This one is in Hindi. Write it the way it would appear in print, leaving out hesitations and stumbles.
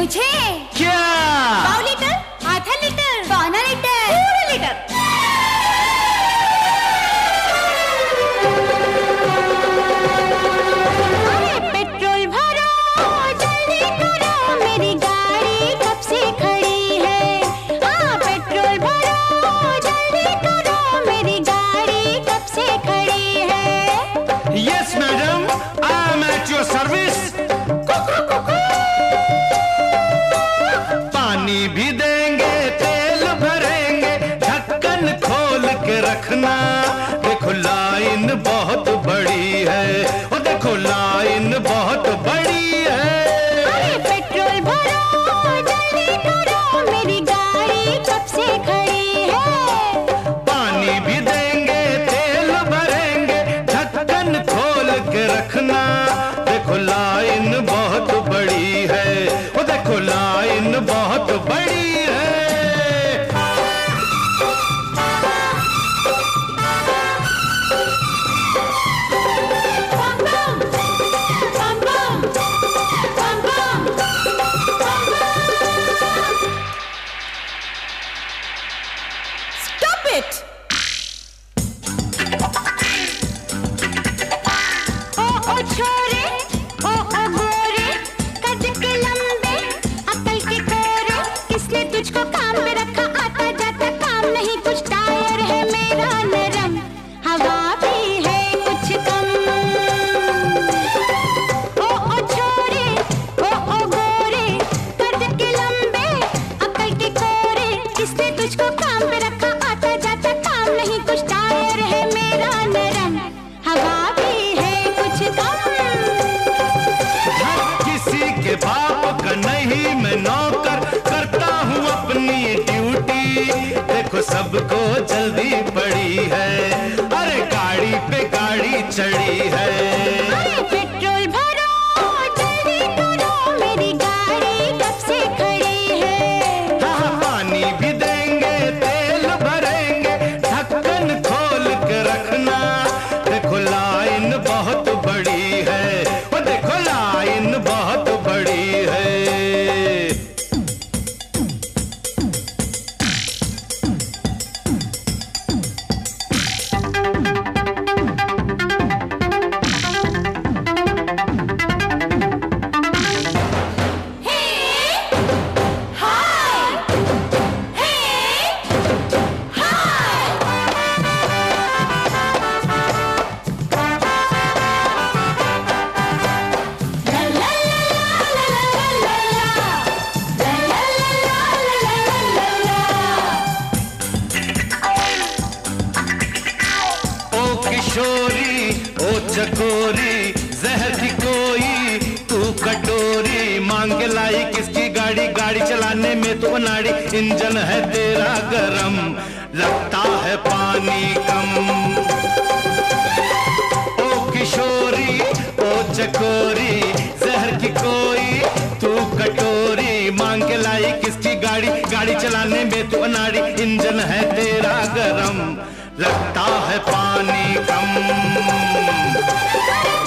मुझे क्या? 100 लीटर, आधा लीटर, पौना लीटर, पूरा लीटर। अरे पेट्रोल भरो, जल्दी करो, मेरी गाड़ी कब से खड़ी है। हाँ पेट्रोल भरो, जल्दी करो, मेरी गाड़ी कब से खड़ी है। Yes madam, I am at your service. पानी भी देंगे, तेल भरेंगे, ढक्कन खोल के रखना। देखो लाइन बहुत बड़ी है, ओ देखो लाइन बहुत बड़ी है। अरे पेट्रोल भरो, जल्दी करो, मेरी गाड़ी कब से खड़ी है। पानी भी देंगे, तेल भरेंगे, ढक्कन खोल के रखना। देखो लाइन बहुत बड़ी है, ओ देखो लाइन बहुत बड़ी है। बम बम, बम बम, बम बम, Stop it! ओ छोरे, ओ गोरे, कद के लंबे, अकल के कोरे, किसने तुझको काम पे रखा, आता जाता काम नहीं कुछ, टायर है मेरा नरम, हवा भी है कुछ कम। ओ छोरे, ओ गोरे, कद के लंबे, अकल के कोरे, किसने तुझको काम पे रखा, आता जाता काम नहीं कुछ, टायर है मेरा नरम, हवा भी है कुछ कम। किसी के बाप का नहीं मैं नौकर, करता हूँ अपनी ड्यूटी। देखो सबको जल्दी पड़ी है, अरे गाड़ी पे गाड़ी चढ़ी है। अरे पेट्रोल भरो, जल्दी करो, मेरी गाड़ी कब से खड़ी है। हाँ पानी भी देंगे, तेल भरेंगे, ढक्कन खोल के रखना। देखो लाइन बहुत बड़ी है, ओ देखो लाइन बहुत बड़ी है। किशोरी ओ चकोरी, जहर की कोई तू कटोरी, मांग लाई किसकी गाड़ी, गाड़ी चलाने में तो नाड़ी, इंजन है तेरा गरम, लगता है पानी कम। ओ किशोरी ओ चकोरी, जहर की कोई तू कटोरी, मांग के लाई किसकी गाड़ी, गाड़ी चलाने में तो नाड़ी, इंजन है तेरा गरम, लगता है पानी कम।